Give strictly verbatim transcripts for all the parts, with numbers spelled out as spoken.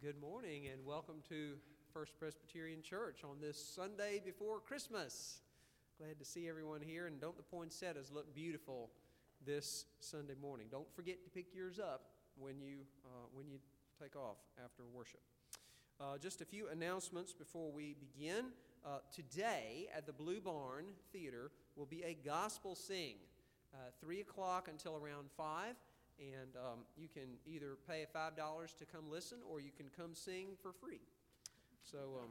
Good morning and welcome to First Presbyterian Church on this Sunday before Christmas. Glad to see everyone here, and don't the poinsettias look beautiful this Sunday morning? Don't forget to pick yours up when you uh, when you take off after worship. Uh, just a few announcements before we begin. Uh, today at the Blue Barn Theater will be a gospel sing, uh, three o'clock until around five. And um, you can either pay five dollars to come listen, or you can come sing for free. So, um,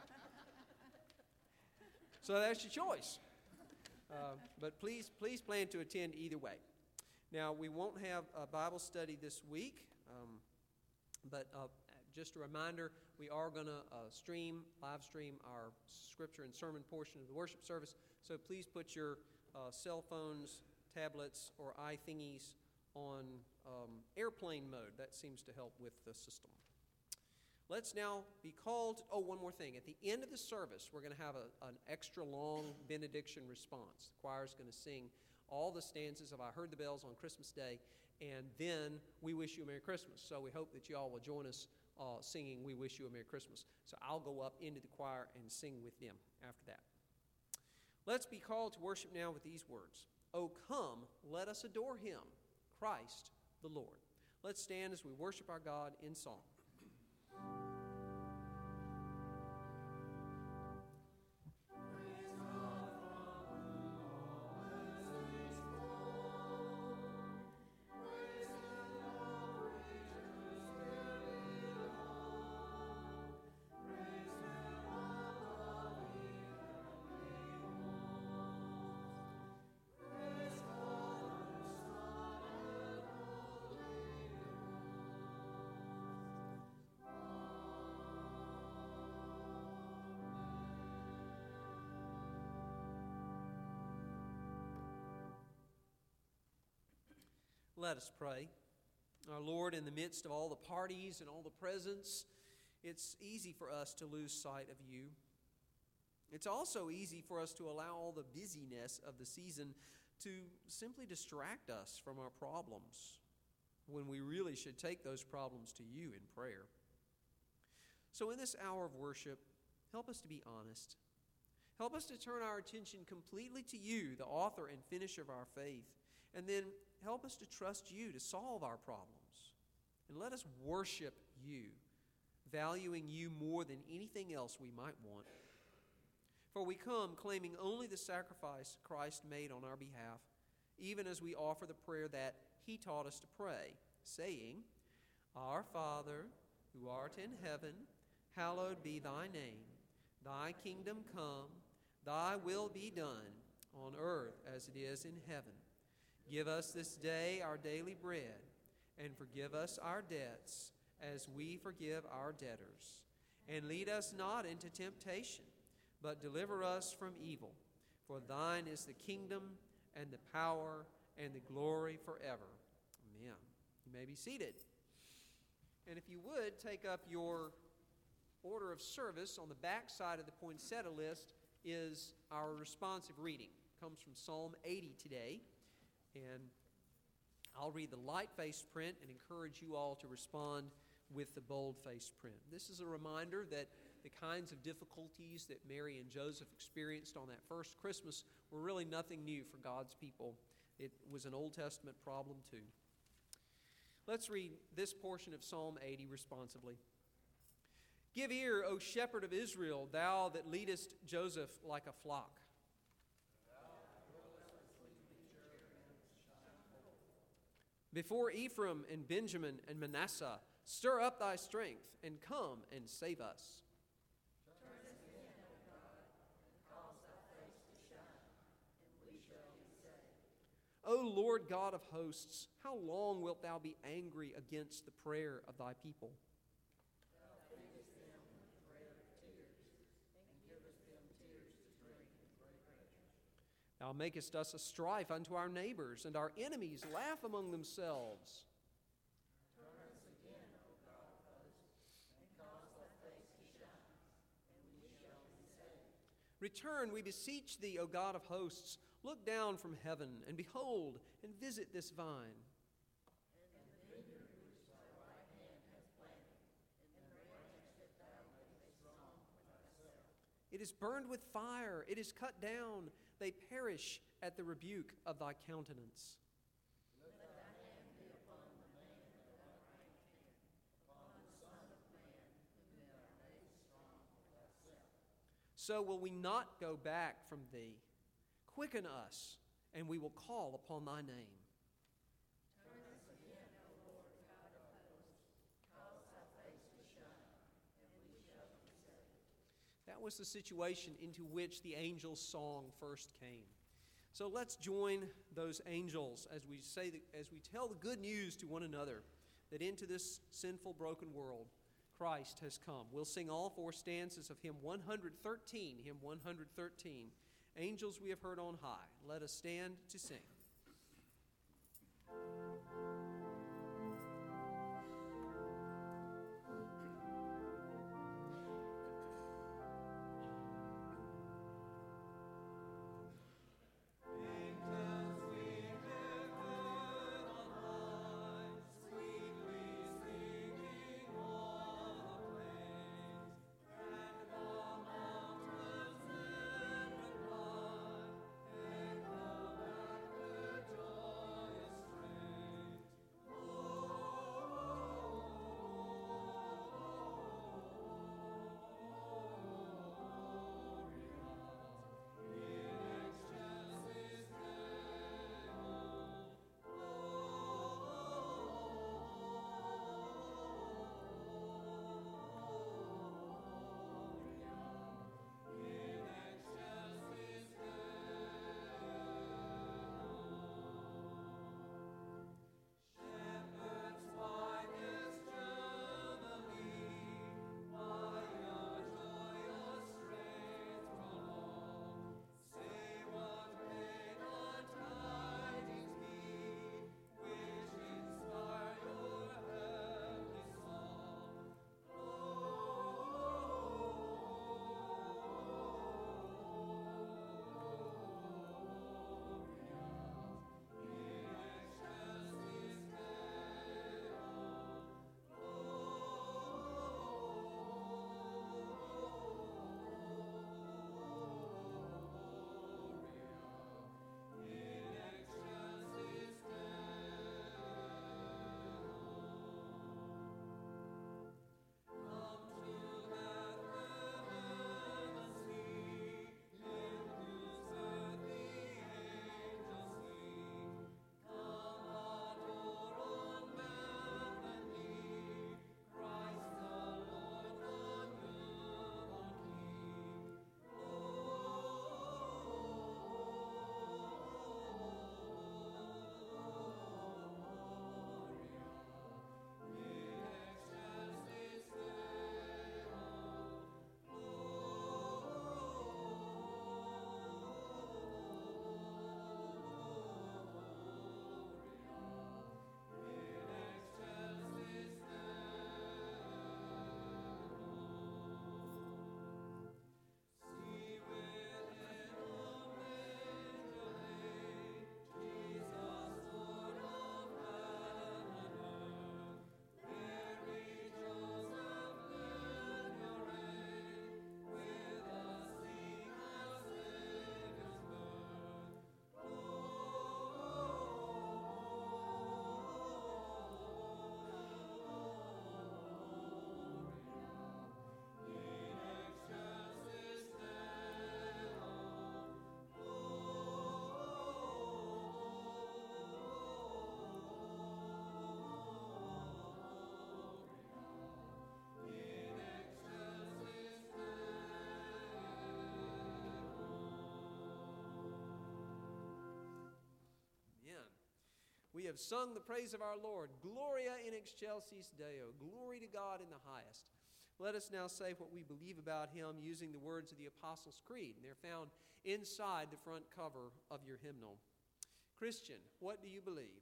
so that's your choice. Uh, but please, please plan to attend either way. Now, we won't have a Bible study this week, um, but uh, just a reminder, we are going to uh, stream, live stream our scripture and sermon portion of the worship service. So please put your uh, cell phones, tablets, or iThingies on um, airplane mode. That seems to help with the system. Let's now be called. Oh, one more thing. At the end of the service, we're going to have a, an extra long benediction response. The choir is going to sing all the stanzas of I Heard the Bells on Christmas Day, and then we wish you a Merry Christmas. So we hope that you all will join us uh, singing We Wish You a Merry Christmas. So I'll go up into the choir and sing with them after that. Let's be called to worship now with these words. Oh, come, let us adore him, Christ the Lord. Let's stand as we worship our God in song. Let us pray. Our Lord, in the midst of all the parties and all the presents, it's easy for us to lose sight of you. It's also easy for us to allow all the busyness of the season to simply distract us from our problems when we really should take those problems to you in prayer. So in this hour of worship, help us to be honest. Help us to turn our attention completely to you, the author and finisher of our faith. And then help us to trust you to solve our problems. And let us worship you, valuing you more than anything else we might want. For we come claiming only the sacrifice Christ made on our behalf, even as we offer the prayer that he taught us to pray, saying, Our Father, who art in heaven, hallowed be thy name. Thy kingdom come, thy will be done, on earth as it is in heaven. Give us this day our daily bread, and forgive us our debts, as we forgive our debtors. And lead us not into temptation, but deliver us from evil. For thine is the kingdom, and the power, and the glory forever. Amen. You may be seated. And if you would, take up your order of service. On the back side of the poinsettia list is our responsive reading. It comes from Psalm eighty today. And I'll read the light-faced print and encourage you all to respond with the bold-faced print. This is a reminder that the kinds of difficulties that Mary and Joseph experienced on that first Christmas were really nothing new for God's people. It was an Old Testament problem too. Let's read this portion of Psalm eighty responsively. Give ear, O shepherd of Israel, thou that leadest Joseph like a flock. Before Ephraim and Benjamin and Manasseh, stir up thy strength, and come and save us. Turn us again, O God, and cause thy face to shine, and we shall be saved. O Lord God of hosts, how long wilt thou be angry against the prayer of thy people? Thou feedest them with the bread of tears, and givest them tears to drink in great measure. Thou makest us a strife unto our neighbors, and our enemies laugh among themselves. Turn us again, O God of hosts, and cause thy face to shine, and we shall be saved. Return, we beseech thee, O God of hosts. Look down from heaven, and behold, and visit this vine. And the vineyard which thy right hand hath planted, and rain It is burned with fire. It is cut down. They perish at the rebuke of thy countenance. Let thy hand be upon the man of thy right hand, upon the Son of Man, whom thou made strong for thyself. So will we not go back from thee. Quicken us, and we will call upon thy name. Turn us again, O Lord God of hosts, cause thy face to shine, and we shall be saved. That was the situation into which the angels' song first came. So let's join those angels as we say, that, as we tell the good news to one another, that into this sinful, broken world, Christ has come. We'll sing all four stanzas of hymn one thirteen, hymn one thirteen. Angels we have heard on high. Let us stand to sing. We have sung the praise of our Lord. Gloria in excelsis Deo. Glory to God in the highest. Let us now say what we believe about him using the words of the Apostles' Creed. And they're found inside the front cover of your hymnal. Christian, what do you believe?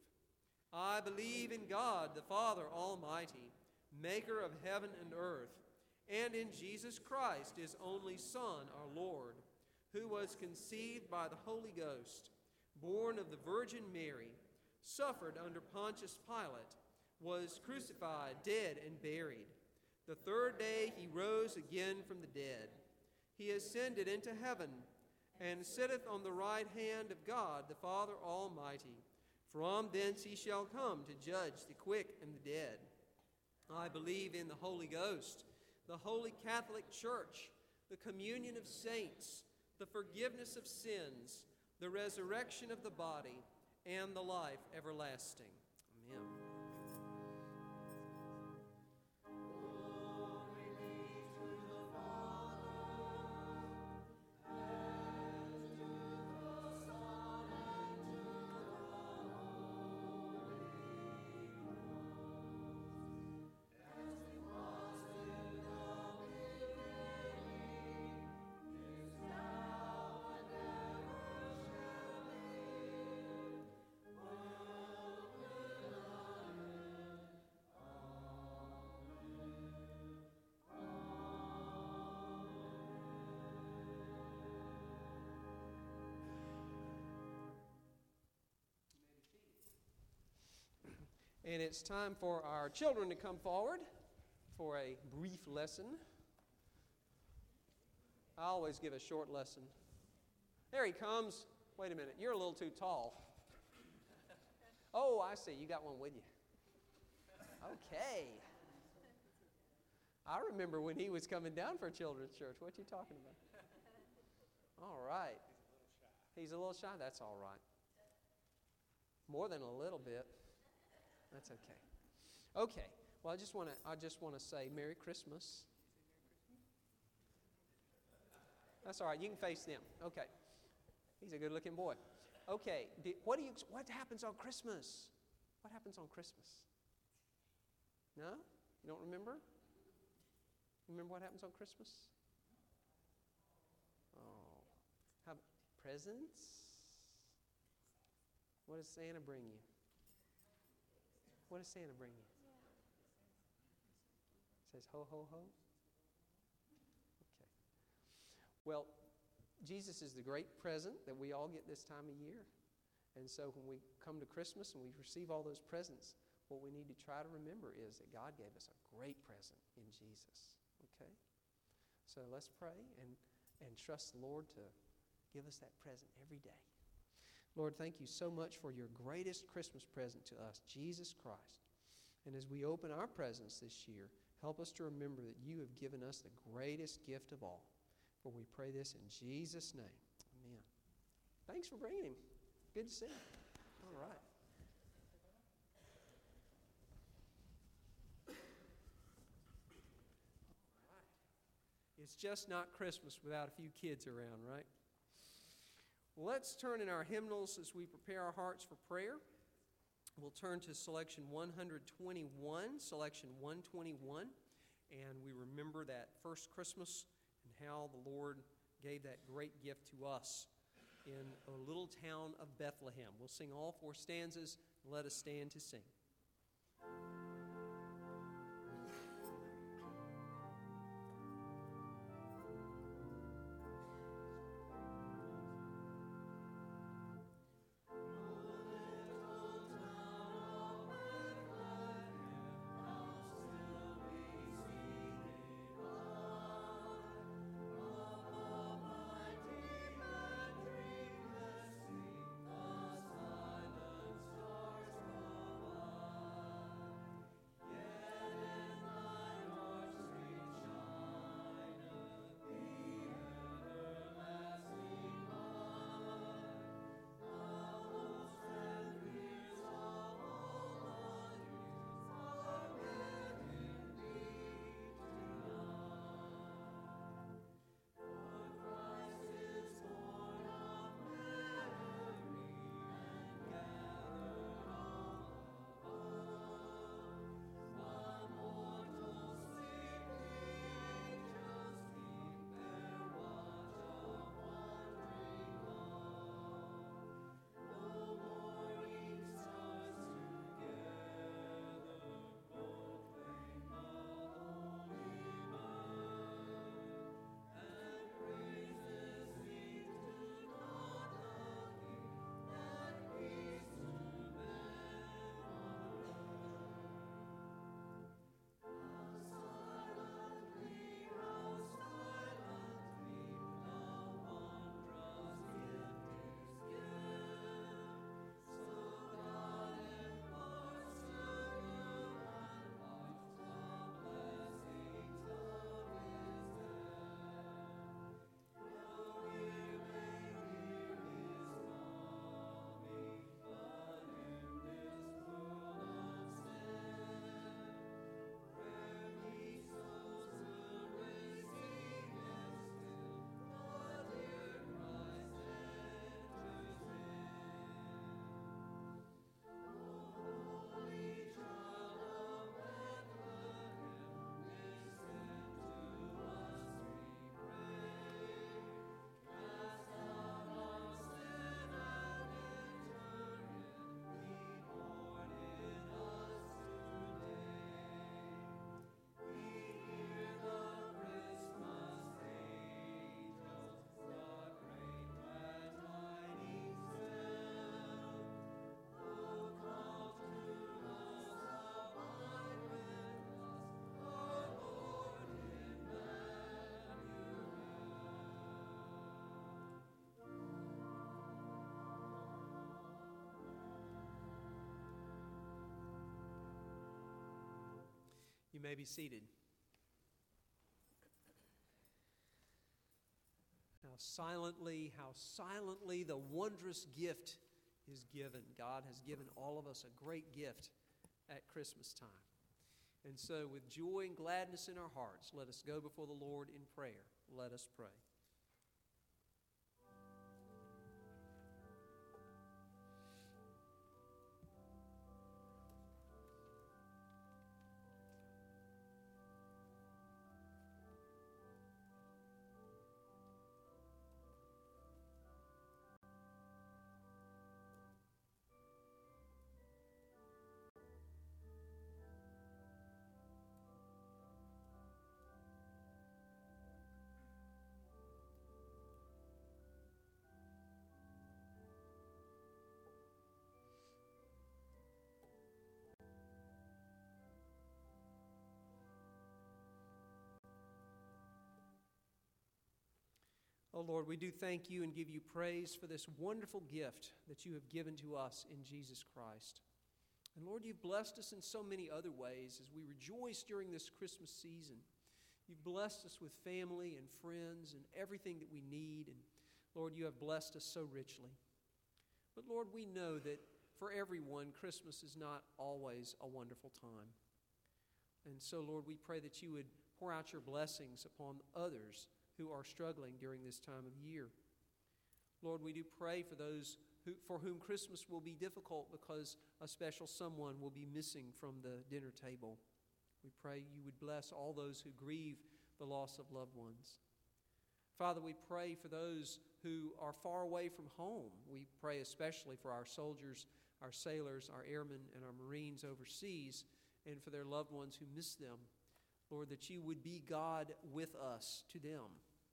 I believe in God, the Father Almighty, maker of heaven and earth, and in Jesus Christ, his only Son, our Lord, who was conceived by the Holy Ghost, born of the Virgin Mary, suffered under Pontius Pilate, was crucified, dead, and buried. The third day he rose again from the dead. He ascended into heaven, and sitteth on the right hand of God the Father Almighty. From thence he shall come to judge the quick and the dead. I believe in the Holy Ghost, the Holy Catholic Church, the communion of saints, the forgiveness of sins, the resurrection of the body, and the life everlasting. Amen. And it's time for our children to come forward for a brief lesson. I always give a short lesson. There he comes. Wait a minute, you're a little too tall. Oh, I see, you got one with you. Okay. I remember when he was coming down for children's church. What you talking about? All right. He's a little shy. That's all right. More than a little bit. That's okay. Okay. Well, I just want to I just want to say Merry Christmas. That's all right. You can face them. Okay. He's a good-looking boy. Okay. Did, what do you what happens on Christmas? What happens on Christmas? No? You don't remember? Remember what happens on Christmas? Oh. How presents? What does Santa bring you? What does Santa bring you? It says ho, ho, ho? Okay. Well, Jesus is the great present that we all get this time of year. And so when we come to Christmas and we receive all those presents, what we need to try to remember is that God gave us a great present in Jesus. Okay? So let's pray and, and trust the Lord to give us that present every day. Lord, thank you so much for your greatest Christmas present to us, Jesus Christ. And as we open our presents this year, help us to remember that you have given us the greatest gift of all. For we pray this in Jesus' name. Amen. Thanks for bringing him. Good to see you. All right. It's just not Christmas without a few kids around, right? Let's turn in our hymnals as we prepare our hearts for prayer. We'll turn to selection one twenty-one, selection one twenty-one, and we remember that first Christmas and how the Lord gave that great gift to us in a little town of Bethlehem. We'll sing all four stanzas. Let us stand to sing. may be seated. How silently, how silently the wondrous gift is given. God has given all of us a great gift at Christmas time. And so with joy and gladness in our hearts, let us go before the Lord in prayer. Let us pray. Oh Lord, we do thank you and give you praise for this wonderful gift that you have given to us in Jesus Christ. And Lord, you've blessed us in so many other ways as we rejoice during this Christmas season. You've blessed us with family and friends and everything that we need. And Lord, you have blessed us so richly. But Lord, we know that for everyone, Christmas is not always a wonderful time. And so, Lord, we pray that you would pour out your blessings upon others who are struggling during this time of year. Lord, we do pray for those who, for whom Christmas will be difficult because a special someone will be missing from the dinner table. We pray you would bless all those who grieve the loss of loved ones. Father, we pray for those who are far away from home. We pray especially for our soldiers, our sailors, our airmen, and our Marines overseas, and for their loved ones who miss them. Lord, that you would be God with us to them.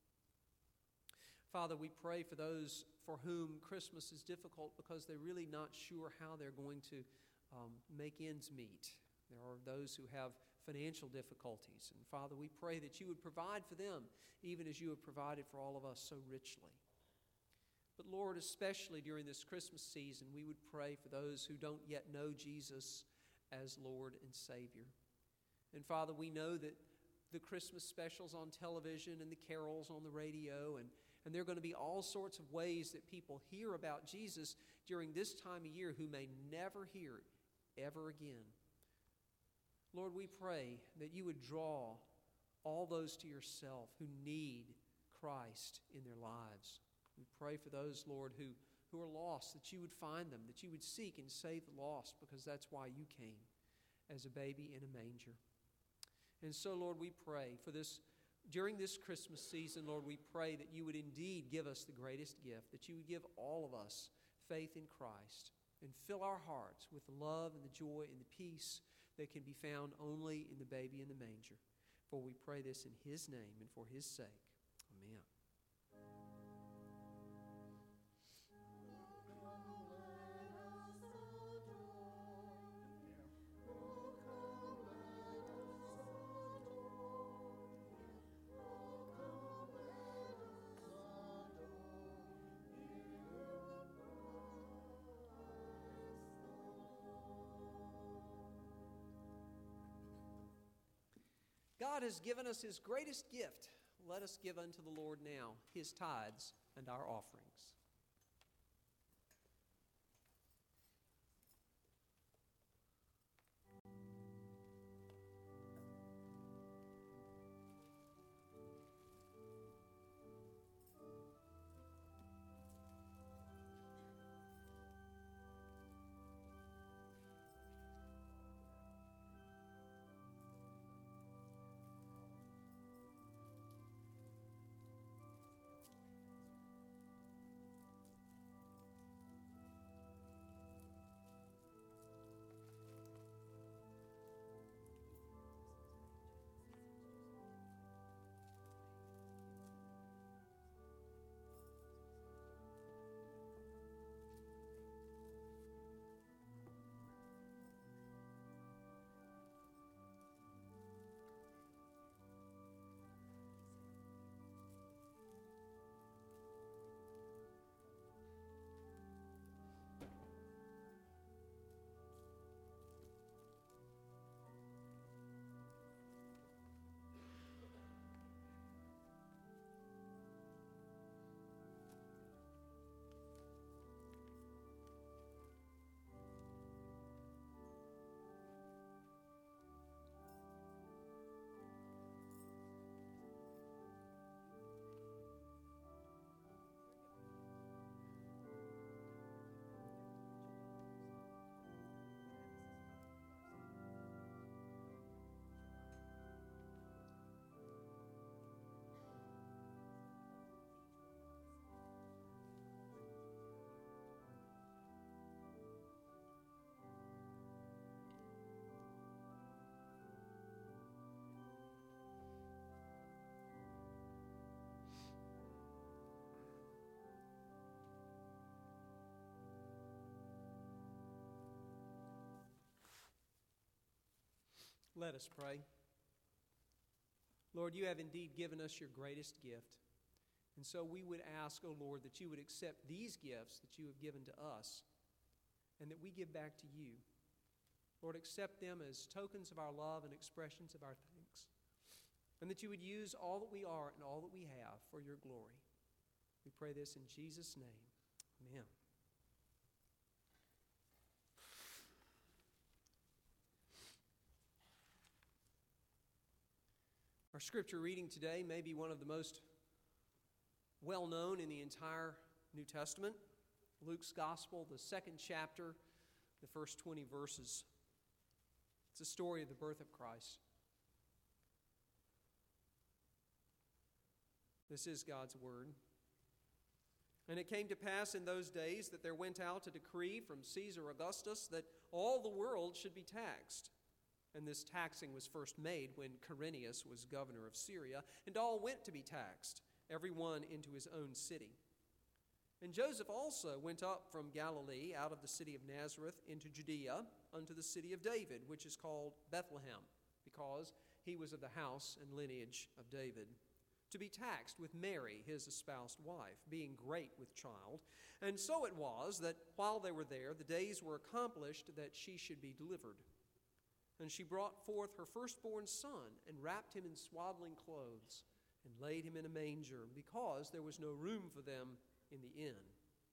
Father, we pray for those for whom Christmas is difficult because they're really not sure how they're going to um, make ends meet. There are those who have financial difficulties. And Father, we pray that you would provide for them, even as you have provided for all of us so richly. But Lord, especially during this Christmas season, we would pray for those who don't yet know Jesus as Lord and Savior. And Father, we know that the Christmas specials on television and the carols on the radio, and, and there are going to be all sorts of ways that people hear about Jesus during this time of year who may never hear it ever again. Lord, we pray that you would draw all those to yourself who need Christ in their lives. We pray for those, Lord, who, who are lost, that you would find them, that you would seek and save the lost, because that's why you came as a baby in a manger. And so, Lord, we pray for this, during this Christmas season, Lord, we pray that you would indeed give us the greatest gift, that you would give all of us faith in Christ and fill our hearts with the love and the joy and the peace that can be found only in the baby in the manger. For we pray this in his name and for his sake. Amen. God has given us his greatest gift. Let us give unto the Lord now his tithes and our offerings. Let us pray. Lord, you have indeed given us your greatest gift. And so we would ask, O Lord, that you would accept these gifts that you have given to us and that we give back to you. Lord, accept them as tokens of our love and expressions of our thanks. And that you would use all that we are and all that we have for your glory. We pray this in Jesus' name. Amen. Our scripture reading today may be one of the most well-known in the entire New Testament. Luke's Gospel, the second chapter, the first twenty verses. It's the story of the birth of Christ. This is God's word. And it came to pass in those days that there went out a decree from Caesar Augustus that all the world should be taxed. And this taxing was first made when Quirinius was governor of Syria, and all went to be taxed, every one into his own city. And Joseph also went up from Galilee out of the city of Nazareth into Judea unto the city of David, which is called Bethlehem, because he was of the house and lineage of David, to be taxed with Mary, his espoused wife, being great with child. And so it was that while they were there, the days were accomplished that she should be delivered. And she brought forth her firstborn son, and wrapped him in swaddling clothes, and laid him in a manger, because there was no room for them in the inn.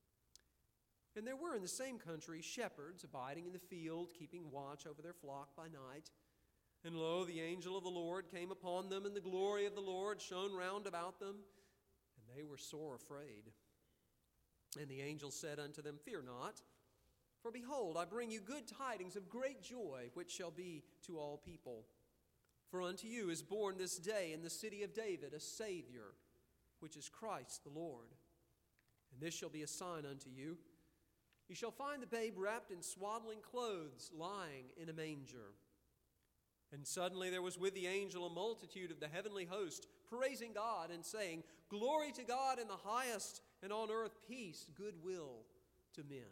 And there were in the same country shepherds abiding in the field, keeping watch over their flock by night. And lo, the angel of the Lord came upon them, and the glory of the Lord shone round about them, and they were sore afraid. And the angel said unto them, Fear not, for behold, I bring you good tidings of great joy, which shall be to all people. For unto you is born this day in the city of David a Savior, which is Christ the Lord. And this shall be a sign unto you. You shall find the babe wrapped in swaddling clothes, lying in a manger. And suddenly there was with the angel a multitude of the heavenly host, praising God and saying, Glory to God in the highest, and on earth peace, goodwill to men.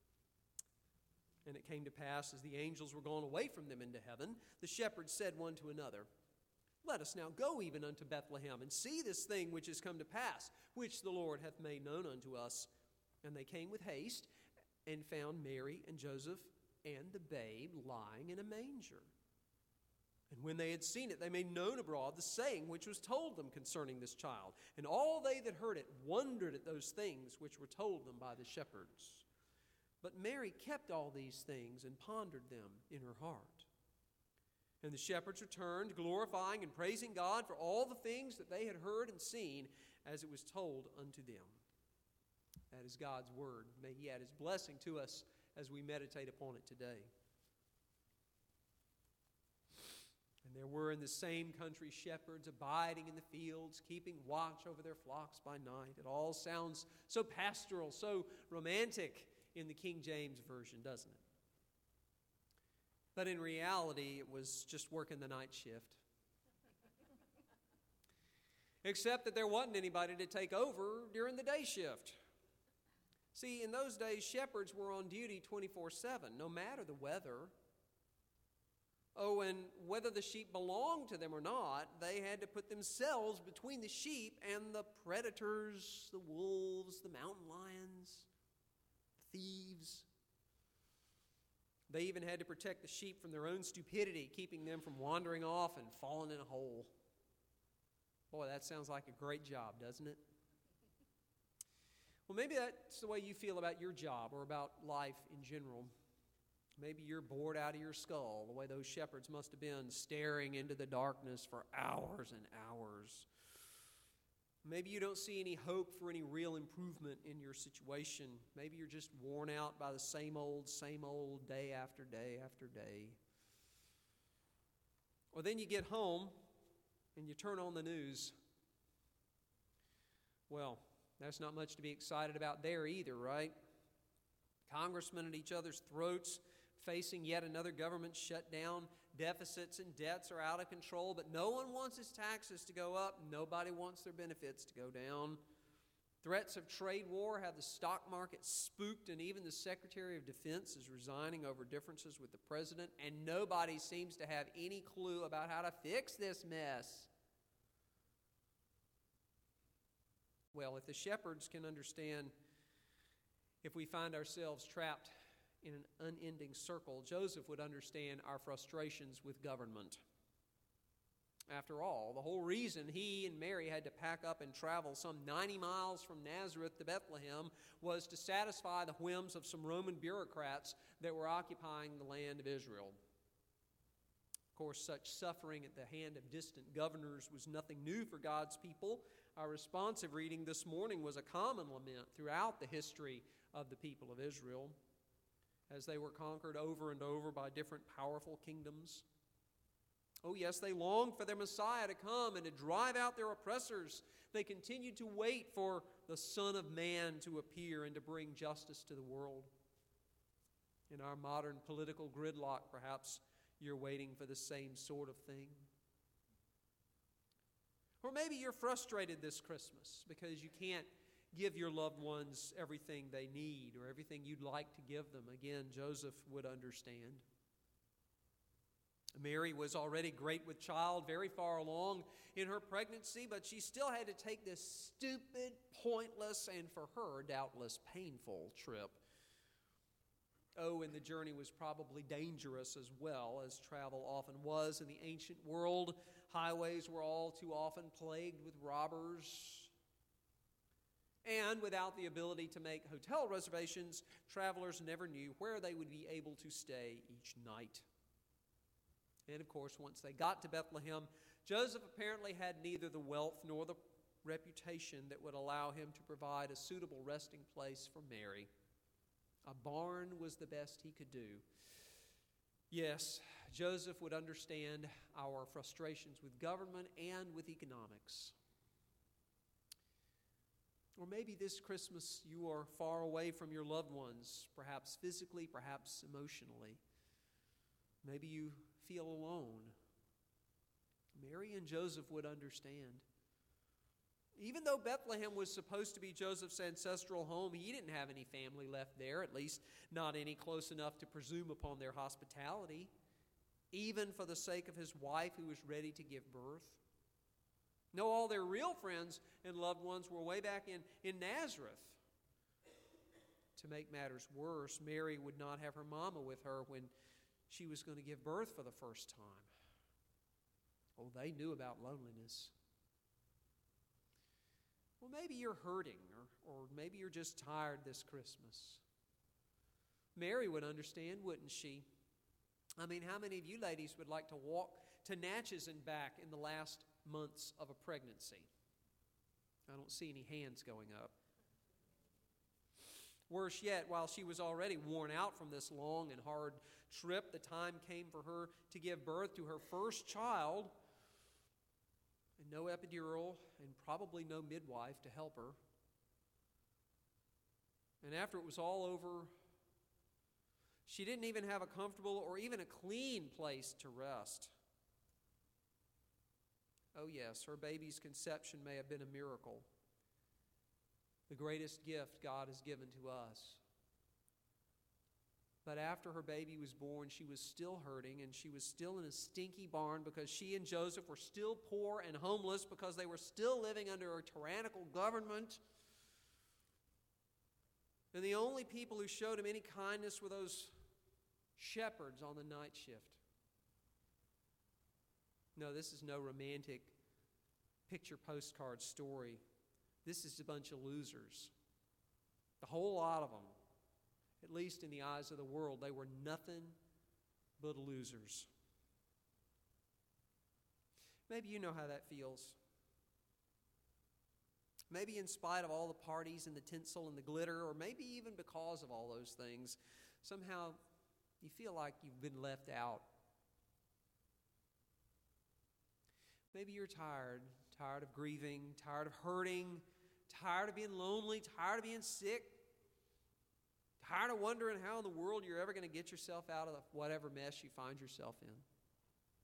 And it came to pass, as the angels were gone away from them into heaven, the shepherds said one to another, Let us now go even unto Bethlehem, and see this thing which is come to pass, which the Lord hath made known unto us. And they came with haste, and found Mary and Joseph and the babe lying in a manger. And when they had seen it, they made known abroad the saying which was told them concerning this child. And all they that heard it wondered at those things which were told them by the shepherds. But Mary kept all these things and pondered them in her heart. And the shepherds returned, glorifying and praising God for all the things that they had heard and seen, as it was told unto them. That is God's word. May He add His blessing to us as we meditate upon it today. And there were in the same country shepherds abiding in the fields, keeping watch over their flocks by night. It all sounds so pastoral, so romantic in the King James Version, doesn't it? But in reality, it was just working the night shift. Except that there wasn't anybody to take over during the day shift. See, in those days, shepherds were on duty twenty-four seven, no matter the weather. Oh, and whether the sheep belonged to them or not, they had to put themselves between the sheep and the predators, the wolves, the mountain lions, the thieves. They even had to protect the sheep from their own stupidity, keeping them from wandering off and falling in a hole. Boy, that sounds like a great job, doesn't it? Well, maybe that's the way you feel about your job or about life in general. Maybe you're bored out of your skull, the way those shepherds must have been, staring into the darkness for hours and hours. Maybe you don't see any hope for any real improvement in your situation. Maybe you're just worn out by the same old, same old, day after day after day. Or then you get home and you turn on the news. Well, there's not much to be excited about there either, right? Congressmen at each other's throats, facing yet another government shutdown. Deficits and debts are out of control, but no one wants his taxes to go up. Nobody wants their benefits to go down. Threats of trade war have the stock market spooked, and even the Secretary of Defense is resigning over differences with the president, and nobody seems to have any clue about how to fix this mess. Well, if the shepherds can understand, if we find ourselves trapped in an unending circle, Joseph would understand our frustrations with government. After all, the whole reason he and Mary had to pack up and travel some ninety miles from Nazareth to Bethlehem was to satisfy the whims of some Roman bureaucrats that were occupying the land of Israel. Of course, such suffering at the hand of distant governors was nothing new for God's people. Our responsive reading this morning was a common lament throughout the history of the people of Israel, as they were conquered over and over by different powerful kingdoms. Oh yes, they longed for their Messiah to come and to drive out their oppressors. They continued to wait for the Son of Man to appear and to bring justice to the world. In our modern political gridlock, perhaps you're waiting for the same sort of thing. Or maybe you're frustrated this Christmas because you can't give your loved ones everything they need or everything you'd like to give them. Again, Joseph would understand. Mary was already great with child, very far along in her pregnancy, but she still had to take this stupid, pointless, and for her, doubtless painful trip. Oh, and the journey was probably dangerous as well, as travel often was in the ancient world. Highways were all too often plagued with robbers. And without the ability to make hotel reservations, travelers never knew where they would be able to stay each night. And of course, once they got to Bethlehem, Joseph apparently had neither the wealth nor the reputation that would allow him to provide a suitable resting place for Mary. A barn was the best he could do. Yes, Joseph would understand our frustrations with government and with economics. Or maybe this Christmas you are far away from your loved ones, perhaps physically, perhaps emotionally. Maybe you feel alone. Mary and Joseph would understand. Even though Bethlehem was supposed to be Joseph's ancestral home, he didn't have any family left there, at least not any close enough to presume upon their hospitality, even for the sake of his wife who was ready to give birth. No, all their real friends and loved ones were way back in, in Nazareth. To make matters worse, Mary would not have her mama with her when she was going to give birth for the first time. Oh, they knew about loneliness. Well, maybe you're hurting, or, or maybe you're just tired this Christmas. Mary would understand, wouldn't she? I mean, how many of you ladies would like to walk to Natchez and back in the last months of a pregnancy? I don't see any hands going up. Worse yet, while she was already worn out from this long and hard trip, the time came for her to give birth to her first child, and no epidural and probably no midwife to help her. And after it was all over, she didn't even have a comfortable or even a clean place to rest. Oh yes, her baby's conception may have been a miracle, the greatest gift God has given to us. But after her baby was born, she was still hurting, and she was still in a stinky barn because she and Joseph were still poor and homeless because they were still living under a tyrannical government. And the only people who showed him any kindness were those shepherds on the night shift. No, this is no romantic picture postcard story. This is a bunch of losers. The whole lot of them. At least in the eyes of the world, they were nothing but losers. Maybe you know how that feels. Maybe in spite of all the parties and the tinsel and the glitter, or maybe even because of all those things, somehow you feel like you've been left out. Maybe you're tired, tired of grieving, tired of hurting, tired of being lonely, tired of being sick, tired of wondering how in the world you're ever going to get yourself out of whatever mess you find yourself in.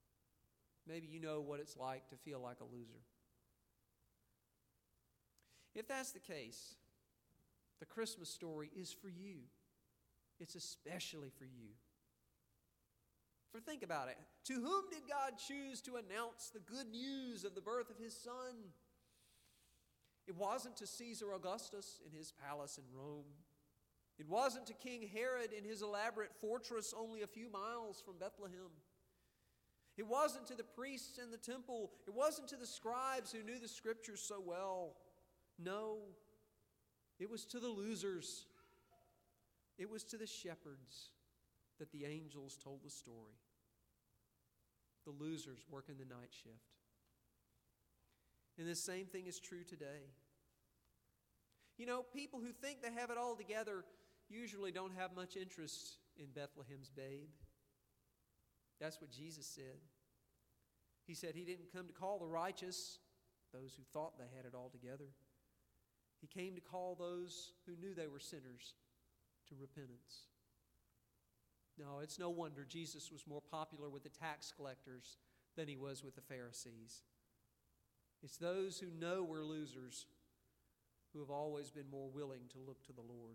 Maybe you know what it's like to feel like a loser. If that's the case, the Christmas story is for you. It's especially for you. For think about it. To whom did God choose to announce the good news of the birth of His Son? It wasn't to Caesar Augustus in his palace in Rome. It wasn't to King Herod in his elaborate fortress only a few miles from Bethlehem. It wasn't to the priests in the temple. It wasn't to the scribes who knew the Scriptures so well. No, it was to the losers. It was to the shepherds that the angels told the story. The losers working the night shift. And the same thing is true today. You know, people who think they have it all together usually don't have much interest in Bethlehem's babe. That's what Jesus said. He said He didn't come to call the righteous, those who thought they had it all together. He came to call those who knew they were sinners to repentance. No, it's no wonder Jesus was more popular with the tax collectors than He was with the Pharisees. It's those who know we're losers who have always been more willing to look to the Lord.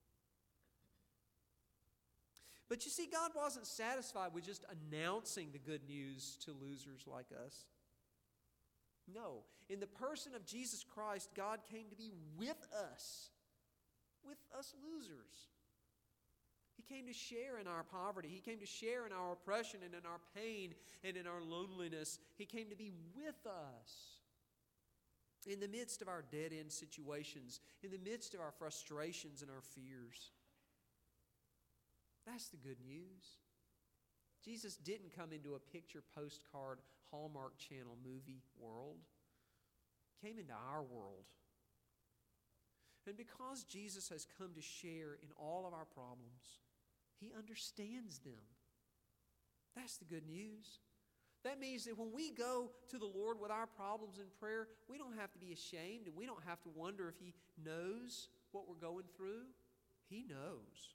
But you see, God wasn't satisfied with just announcing the good news to losers like us. No, in the person of Jesus Christ, God came to be with us, with us losers. He came to share in our poverty. He came to share in our oppression and in our pain and in our loneliness. He came to be with us in the midst of our dead-end situations, in the midst of our frustrations and our fears. That's the good news. Jesus didn't come into a picture postcard Hallmark Channel movie world. He came into our world. And because Jesus has come to share in all of our problems, He understands them. That's the good news. That means that when we go to the Lord with our problems in prayer, we don't have to be ashamed and we don't have to wonder if He knows what we're going through. He knows.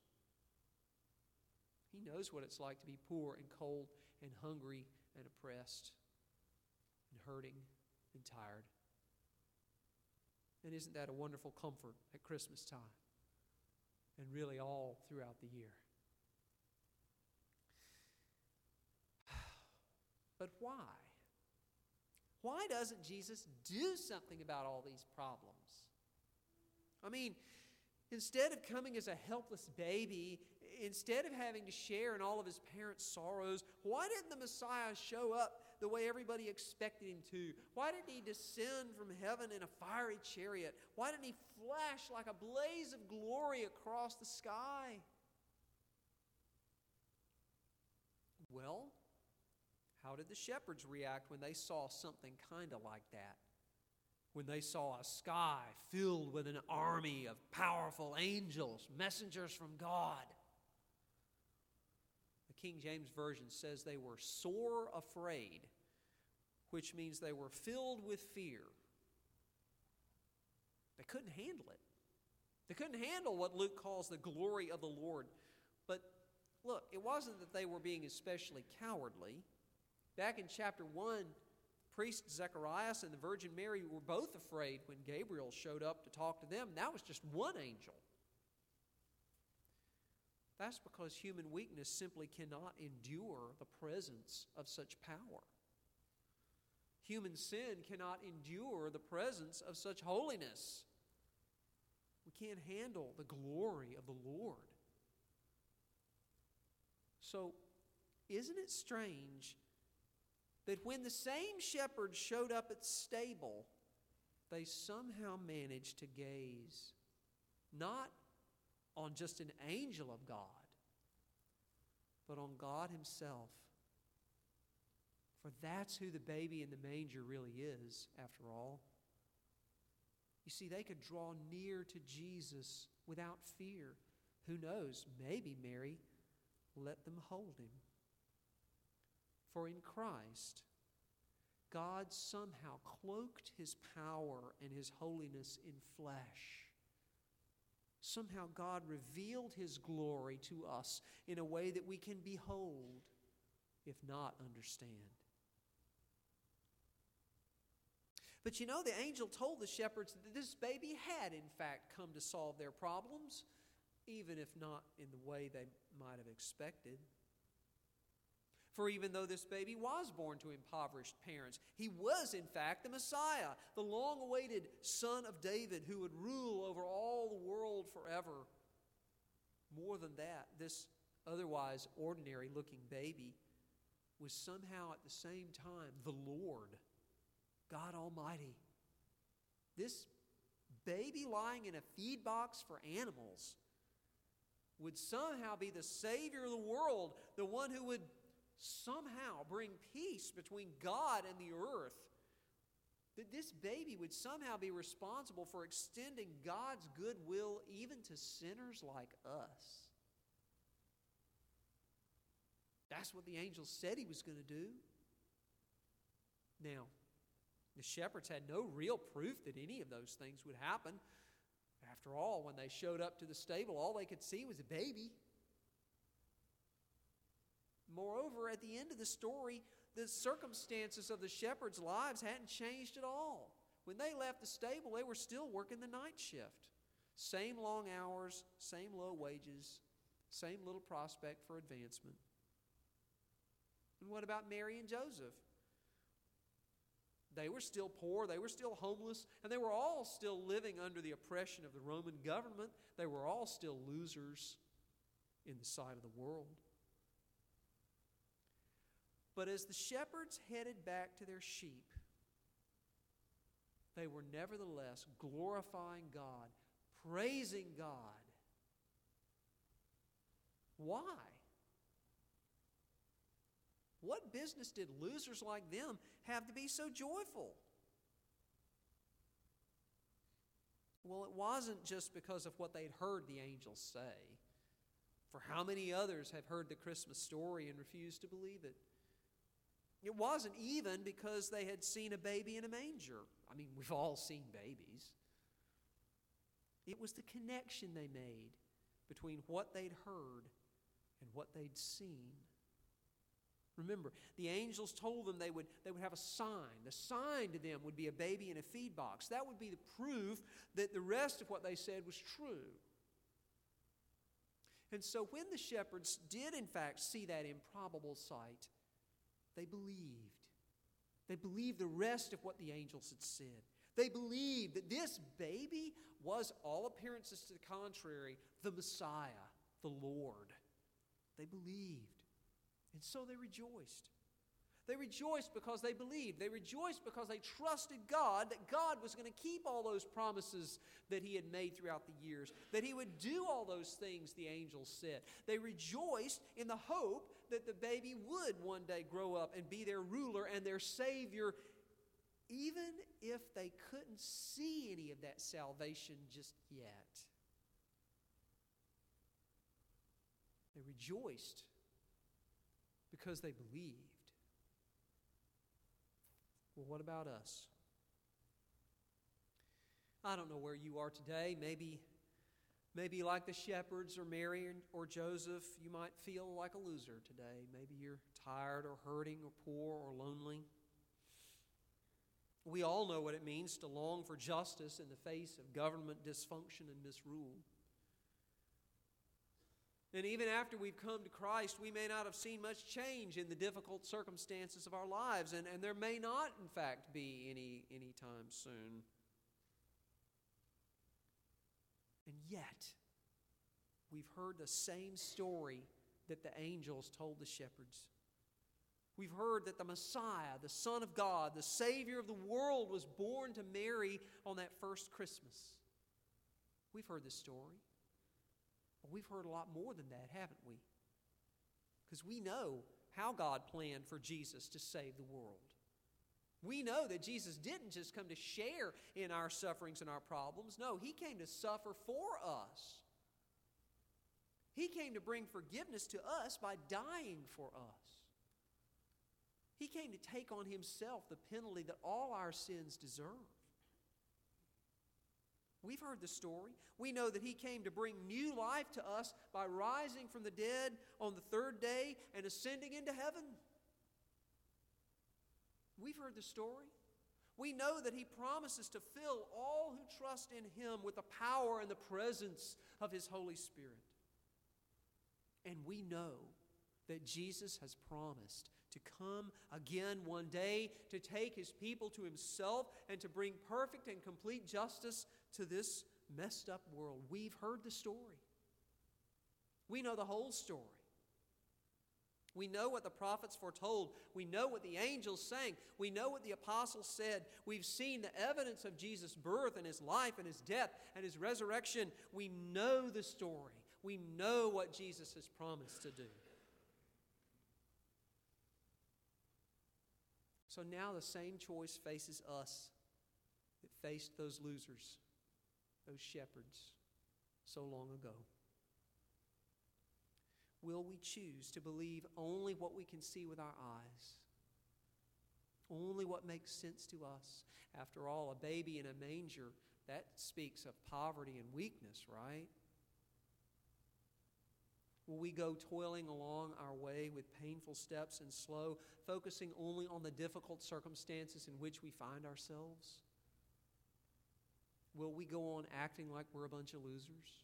He knows what it's like to be poor and cold and hungry and oppressed and hurting and tired. And isn't that a wonderful comfort at Christmas time and really all throughout the year? But why? Why doesn't Jesus do something about all these problems? I mean, instead of coming as a helpless baby, instead of having to share in all of His parents' sorrows, why didn't the Messiah show up the way everybody expected Him to? Why didn't He descend from heaven in a fiery chariot? Why didn't He flash like a blaze of glory across the sky? Well, how did the shepherds react when they saw something kind of like that? When they saw a sky filled with an army of powerful angels, messengers from God. The King James Version says they were sore afraid, which means they were filled with fear. They couldn't handle it. They couldn't handle what Luke calls the glory of the Lord. But look, it wasn't that they were being especially cowardly. Back in chapter one, priest Zacharias and the Virgin Mary were both afraid when Gabriel showed up to talk to them. That was just one angel. That's because human weakness simply cannot endure the presence of such power. Human sin cannot endure the presence of such holiness. We can't handle the glory of the Lord. So, isn't it strange that when the same shepherds showed up at the stable, they somehow managed to gaze not on just an angel of God, but on God Himself? For that's who the baby in the manger really is, after all. You see, they could draw near to Jesus without fear. Who knows, maybe Mary let them hold Him. For in Christ, God somehow cloaked His power and His holiness in flesh. Somehow God revealed His glory to us in a way that we can behold, if not understand. But you know, the angel told the shepherds that this baby had, in fact, come to solve their problems, even if not in the way they might have expected. For even though this baby was born to impoverished parents, he was, in fact, the Messiah, the long-awaited Son of David who would rule over all the world forever. More than that, this otherwise ordinary-looking baby was somehow at the same time the Lord, God Almighty. This baby lying in a feed box for animals would somehow be the Savior of the world, the one who would somehow bring peace between God and the earth. That this baby would somehow be responsible for extending God's goodwill even to sinners like us. That's what the angel said he was going to do. Now, the shepherds had no real proof that any of those things would happen. After all, when they showed up to the stable, all they could see was a baby. Moreover, at the end of the story, the circumstances of the shepherds' lives hadn't changed at all. When they left the stable, they were still working the night shift. Same long hours, same low wages, same little prospect for advancement. And what about Mary and Joseph? They were still poor, they were still homeless, and they were all still living under the oppression of the Roman government. They were all still losers in the sight of the world. But as the shepherds headed back to their sheep, they were nevertheless glorifying God, praising God. Why? What business did losers like them have to be so joyful? Well, it wasn't just because of what they'd heard the angels say. For how many others have heard the Christmas story and refused to believe it? It wasn't even because they had seen a baby in a manger. I mean, we've all seen babies. It was the connection they made between what they'd heard and what they'd seen. Remember, the angels told them they would, they would have a sign. The sign to them would be a baby in a feed box. That would be the proof that the rest of what they said was true. And so when the shepherds did in fact see that improbable sight, they believed. They believed the rest of what the angels had said. They believed that this baby was, all appearances to the contrary, the Messiah, the Lord. They believed. And so they rejoiced. They rejoiced because they believed. They rejoiced because they trusted God, that God was going to keep all those promises that He had made throughout the years, that He would do all those things the angels said. They rejoiced in the hope that the baby would one day grow up and be their ruler and their Savior, even if they couldn't see any of that salvation just yet. They rejoiced because they believed. Well, what about us? I don't know where you are today. Maybe, maybe like the shepherds or Mary or Joseph, you might feel like a loser today. Maybe you're tired or hurting or poor or lonely. We all know what it means to long for justice in the face of government dysfunction and misrule. And even after we've come to Christ, we may not have seen much change in the difficult circumstances of our lives, and, and there may not, in fact, be any any time soon. And yet, we've heard the same story that the angels told the shepherds. We've heard that the Messiah, the Son of God, the Savior of the world, was born to Mary on that first Christmas. We've heard this story. But we've heard a lot more than that, haven't we? Because we know how God planned for Jesus to save the world. We know that Jesus didn't just come to share in our sufferings and our problems. No, He came to suffer for us. He came to bring forgiveness to us by dying for us. He came to take on Himself the penalty that all our sins deserve. We've heard the story. We know that He came to bring new life to us by rising from the dead on the third day and ascending into heaven. We've heard the story. We know that He promises to fill all who trust in Him with the power and the presence of His Holy Spirit. And we know that Jesus has promised to come again one day to take His people to Himself and to bring perfect and complete justice to this messed up world. We've heard the story. We know the whole story. We know what the prophets foretold. We know what the angels sang. We know what the apostles said. We've seen the evidence of Jesus' birth and His life and His death and His resurrection. We know the story. We know what Jesus has promised to do. So now the same choice faces us that faced those losers, those shepherds, so long ago. Will we choose to believe only what we can see with our eyes? Only what makes sense to us? After all, a baby in a manger, that speaks of poverty and weakness, right? Will we go toiling along our way with painful steps and slow, focusing only on the difficult circumstances in which we find ourselves? Will we go on acting like we're a bunch of losers?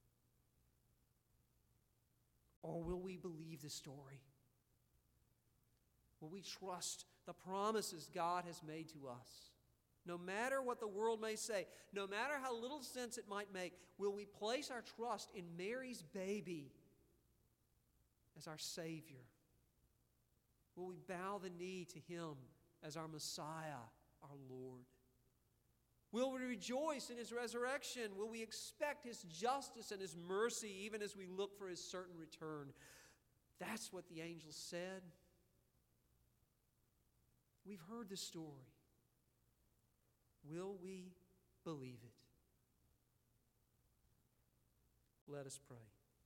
Or will we believe the story? Will we trust the promises God has made to us? No matter what the world may say, no matter how little sense it might make, will we place our trust in Mary's baby as our Savior? Will we bow the knee to Him as our Messiah, our Lord? Will we rejoice in His resurrection? Will we expect His justice and His mercy even as we look for His certain return? That's what the angels said. We've heard the story. Will we believe it? Let us pray.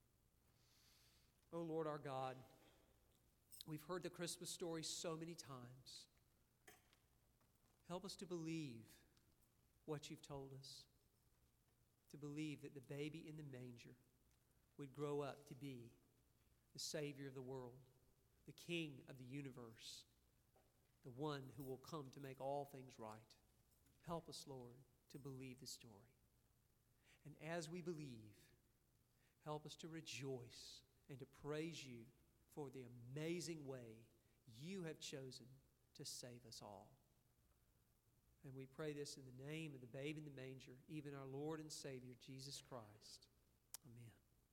Oh Lord our God, we've heard the Christmas story so many times. Help us to believe what You've told us, to believe that the baby in the manger would grow up to be the Savior of the world, the King of the universe, the one who will come to make all things right. Help us, Lord, to believe the story. And as we believe, help us to rejoice and to praise You for the amazing way You have chosen to save us all. And we pray this in the name of the babe in the manger, even our Lord and Savior, Jesus Christ. Amen.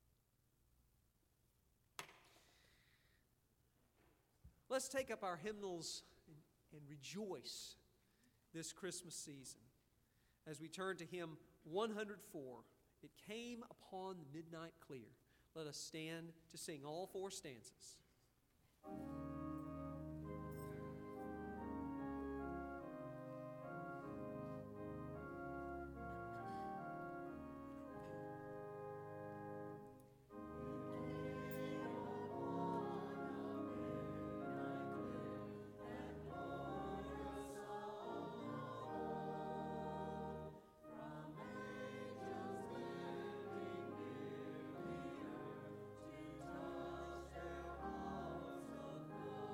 Let's take up our hymnals and, and rejoice this Christmas season as we turn to hymn one hundred four. It came upon the midnight clear. Let us stand to sing all four stanzas. Touch their hearts of gold.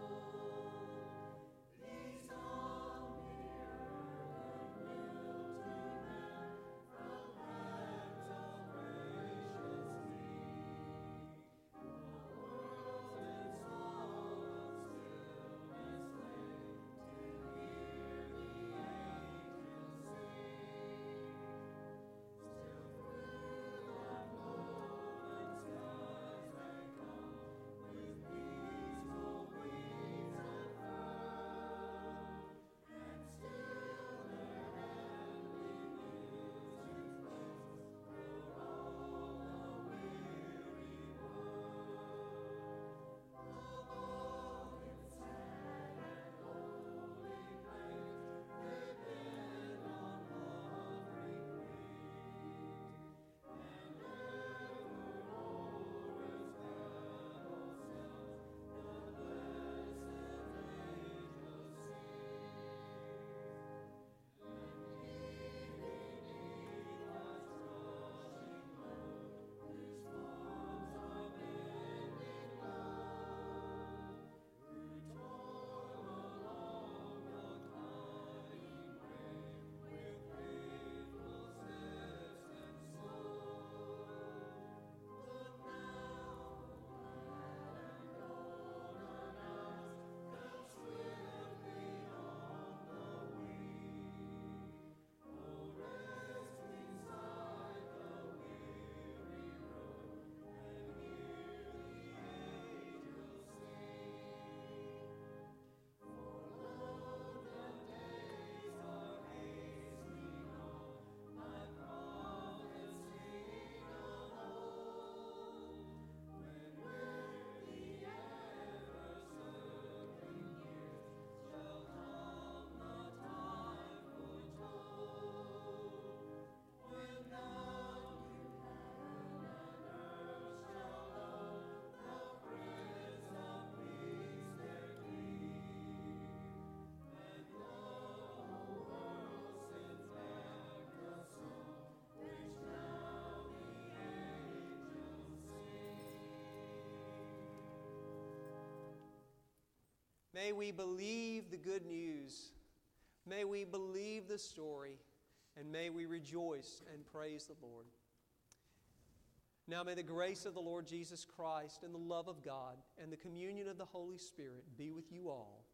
May we believe the good news. May we believe the story. And may we rejoice and praise the Lord. Now may the grace of the Lord Jesus Christ and the love of God and the communion of the Holy Spirit be with you all.